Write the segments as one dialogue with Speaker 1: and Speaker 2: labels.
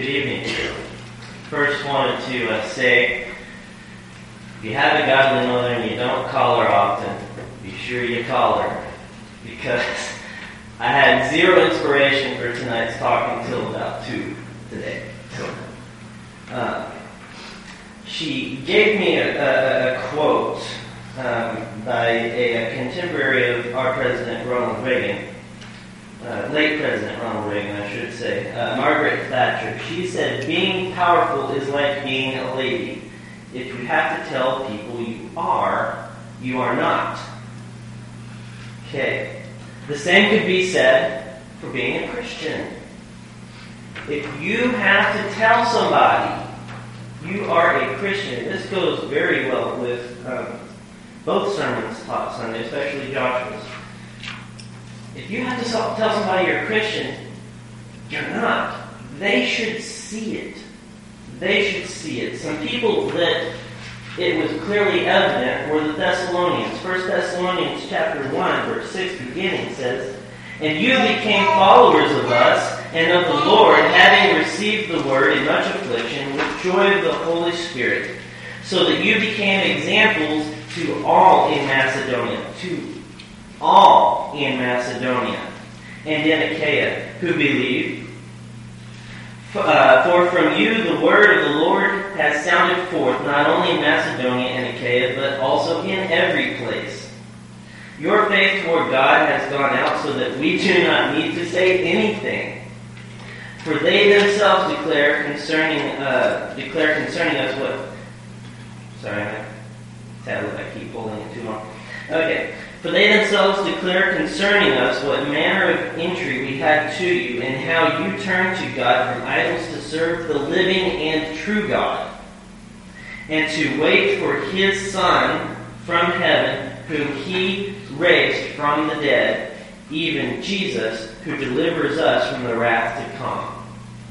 Speaker 1: Good evening. First wanted to say, if you have a godly mother and you don't call her often, be sure you call her. Because I had zero inspiration for tonight's talk until about 2 today. She gave me a quote by a contemporary of our President Ronald Reagan. Late President Ronald Reagan, I should say, Margaret Thatcher. She said, "Being powerful is like being a lady. If you have to tell people you are not." Okay. The same could be said for being a Christian. If you have to tell somebody you are a Christian, this goes very well with both sermons taught Sunday, especially Joshua's. If you have to tell somebody you're a Christian, you're not. They should see it. They should see it. Some people that it was clearly evident were the Thessalonians. 1 Thessalonians chapter 1, verse 6 beginning says, "And you became followers of us and of the Lord, having received the word in much affliction with joy of the Holy Spirit, so that you became examples to all in Macedonia." All in Macedonia and in Achaia who believed. For from you the word of the Lord has sounded forth, not only in Macedonia and Achaia, but also in every place. Your faith toward God has gone out so that we do not need to say anything. For they themselves declare concerning us what... Sorry, I keep holding it too long. Okay. For they themselves declare concerning us what manner of entry we had to you, and how you turned to God from idols to serve the living and true God, and to wait for His Son from heaven, whom He raised from the dead, even Jesus, who delivers us from the wrath to come.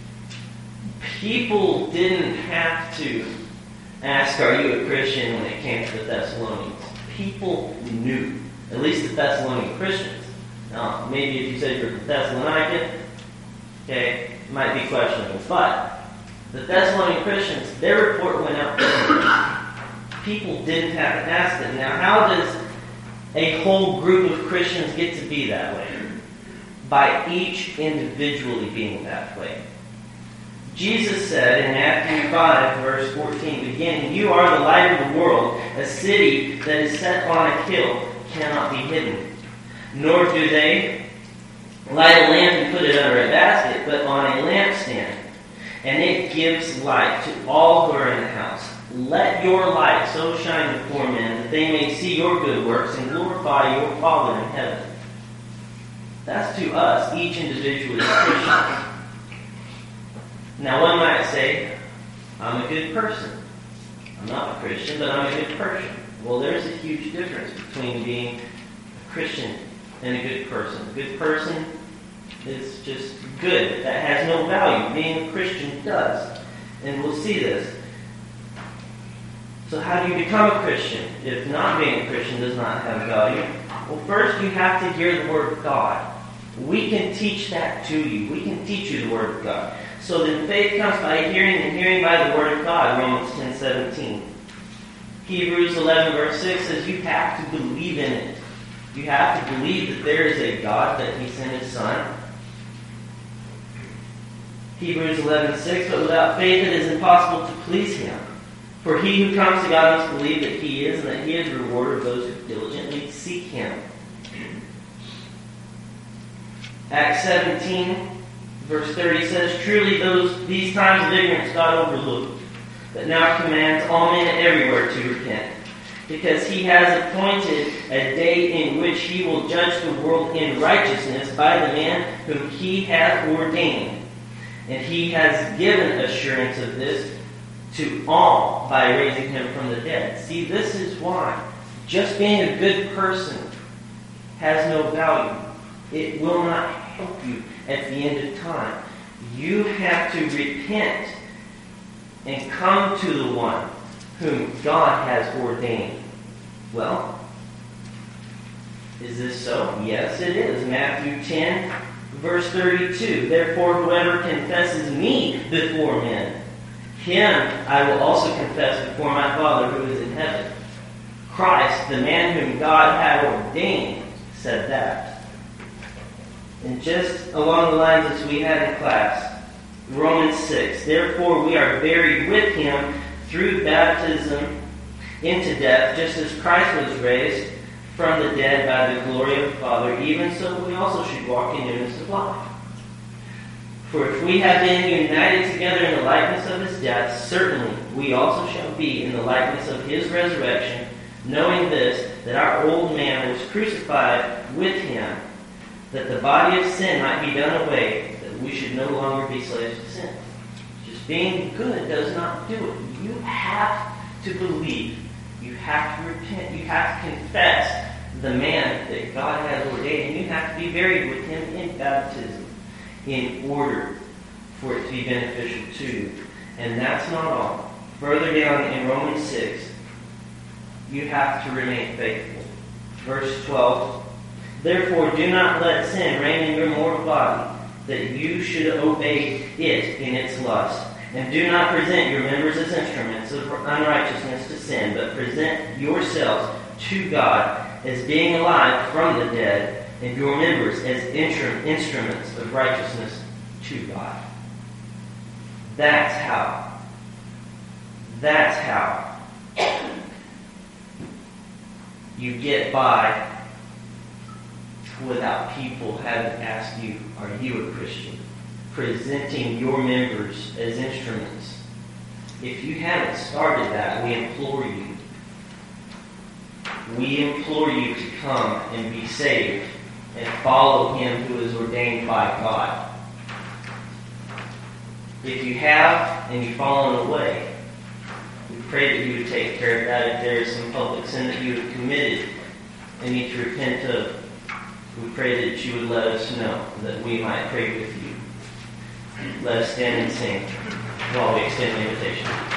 Speaker 1: People didn't have to ask, "Are you a Christian?" when it came to the Thessalonians. People knew. At least the Thessalonian Christians. Now, maybe if you said you're a Thessalonican, okay, it might be questionable. But the Thessalonian Christians, their report went out there. People didn't have to ask them. Now, how does a whole group of Christians get to be that way? By each individually being that way. Jesus said in Matthew 5, verse 14, beginning, "You are the light of the world. A city that is set on a hill cannot be hidden. Nor do they light a lamp and put it under a basket, but on a lampstand, and it gives light to all who are in the house. Let your light so shine before men that they may see your good works and glorify your Father in heaven." That's to us, each individual is Christian. Now one might say, "I'm a good person. I'm not a Christian, but I'm a good person." Well, there's a huge difference between being a Christian and a good person. A good person is just good. That has no value. Being a Christian does. And we'll see this. So how do you become a Christian if not being a Christian does not have value? Well, first you have to hear the Word of God. We can teach that to you. We can teach you the Word of God. So then faith comes by hearing, and hearing by the Word of God, Romans 10:17. Hebrews 11 verse 6 says you have to believe in it. You have to believe that there is a God, that He sent His Son. Hebrews 11:6, "But without faith it is impossible to please Him. For he who comes to God must believe that He is, and that He is a rewarder of those who diligently seek Him." Acts 17 verse 30 says, "Truly these times of ignorance God overlooked, but now commands all men everywhere to repent, because He has appointed a day in which He will judge the world in righteousness by the man whom He hath ordained. And He has given assurance of this to all by raising Him from the dead." See, this is why just being a good person has no value. It will not help you at the end of time. You have to repent and come to the one whom God has ordained. Well, is this so? Yes, it is. Matthew 10 Verse 32, therefore whoever confesses me before men, him I will also confess before my Father who is in heaven. Christ, the man whom God had ordained, said that. And just along the lines as we had in class, Romans 6, therefore we are buried with him through baptism into death, just as Christ was raised from the dead by the glory of the Father, even so we also should walk in newness of life. For if we have been united together in the likeness of his death, certainly we also shall be in the likeness of his resurrection, knowing this, that our old man was crucified with him, that the body of sin might be done away, that we should no longer be slaves to sin. Just being good does not do it. You have to believe. You have to repent. You have to confess the man that God has ordained. And you have to be buried with him in baptism in order for it to be beneficial to you. And that's not all. Further down in Romans 6, you have to remain faithful. Verse 12, therefore do not let sin reign in your mortal body, that you should obey it in its lust. And do not present your members as instruments of unrighteousness to sin, but present yourselves to God as being alive from the dead, and your members as instruments of righteousness to God. That's how you get by without people having asked you, are you a Christian? Presenting your members as instruments. If you haven't started that, we implore you. We implore you to come and be saved and follow him who is ordained by God. If you have and you've fallen away, we pray that you would take care of that. If there is some public sin that you have committed and need to repent of, we pray that you would let us know, that we might pray with you. Let us stand and sing while we extend the invitation.